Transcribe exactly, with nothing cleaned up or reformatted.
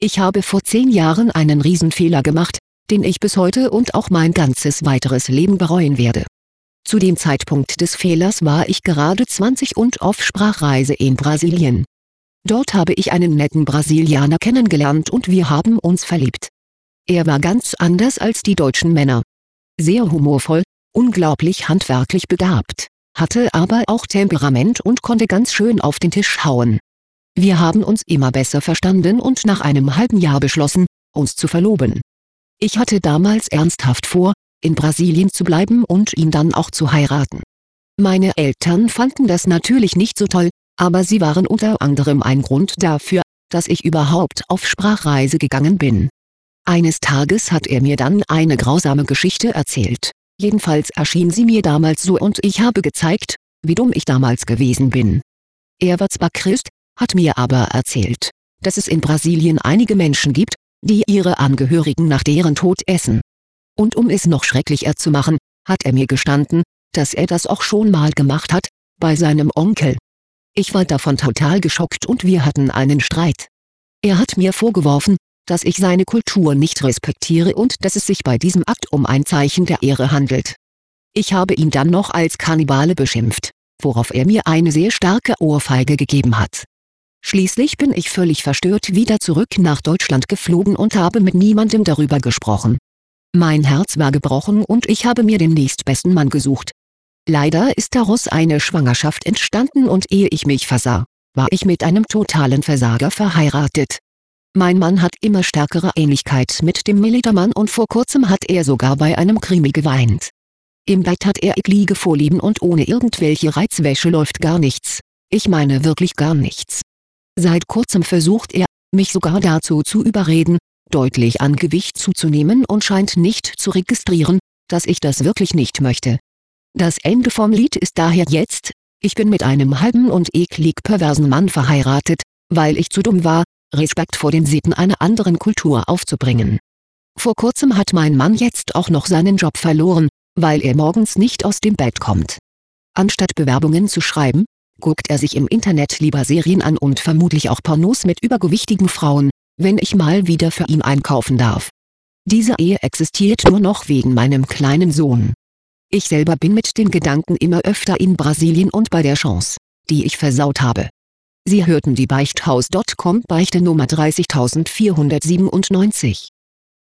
Ich habe vor zehn Jahren einen Riesenfehler gemacht, den ich bis heute und auch mein ganzes weiteres Leben bereuen werde. Zu dem Zeitpunkt des Fehlers war ich gerade zwanzig und auf Sprachreise in Brasilien. Dort habe ich einen netten Brasilianer kennengelernt und wir haben uns verliebt. Er war ganz anders als die deutschen Männer. Sehr humorvoll, unglaublich handwerklich begabt, hatte aber auch Temperament und konnte ganz schön auf den Tisch hauen. Wir haben uns immer besser verstanden und nach einem halben Jahr beschlossen, uns zu verloben. Ich hatte damals ernsthaft vor, in Brasilien zu bleiben und ihn dann auch zu heiraten. Meine Eltern fanden das natürlich nicht so toll, aber sie waren unter anderem ein Grund dafür, dass ich überhaupt auf Sprachreise gegangen bin. Eines Tages hat er mir dann eine grausame Geschichte erzählt, jedenfalls erschien sie mir damals so und ich habe gezeigt, wie dumm ich damals gewesen bin. Er war zwar Christ, hat mir aber erzählt, dass es in Brasilien einige Menschen gibt, die ihre Angehörigen nach deren Tod essen. Und um es noch schrecklicher zu machen, hat er mir gestanden, dass er das auch schon mal gemacht hat, bei seinem Onkel. Ich war davon total geschockt und wir hatten einen Streit. Er hat mir vorgeworfen, dass ich seine Kultur nicht respektiere und dass es sich bei diesem Akt um ein Zeichen der Ehre handelt. Ich habe ihn dann noch als Kannibale beschimpft, worauf er mir eine sehr starke Ohrfeige gegeben hat. Schließlich bin ich völlig verstört wieder zurück nach Deutschland geflogen und habe mit niemandem darüber gesprochen. Mein Herz war gebrochen und ich habe mir den nächstbesten Mann gesucht. Leider ist daraus eine Schwangerschaft entstanden und ehe ich mich versah, war ich mit einem totalen Versager verheiratet. Mein Mann hat immer stärkere Ähnlichkeit mit dem Militermann und vor kurzem hat er sogar bei einem Krimi geweint. Im Bett hat er eklige Vorlieben und ohne irgendwelche Reizwäsche läuft gar nichts, ich meine wirklich gar nichts. Seit kurzem versucht er, mich sogar dazu zu überreden, deutlich an Gewicht zuzunehmen und scheint nicht zu registrieren, dass ich das wirklich nicht möchte. Das Ende vom Lied ist daher jetzt, ich bin mit einem halben und eklig perversen Mann verheiratet, weil ich zu dumm war, Respekt vor den Sitten einer anderen Kultur aufzubringen. Vor kurzem hat mein Mann jetzt auch noch seinen Job verloren, weil er morgens nicht aus dem Bett kommt. Anstatt Bewerbungen zu schreiben, guckt er sich im Internet lieber Serien an und vermutlich auch Pornos mit übergewichtigen Frauen, wenn ich mal wieder für ihn einkaufen darf. Diese Ehe existiert nur noch wegen meinem kleinen Sohn. Ich selber bin mit den Gedanken immer öfter in Brasilien und bei der Chance, die ich versaut habe. Sie hörten die Beichthaus Punkt com Beichte Nummer dreißigtausendvierhundertsiebenundneunzig.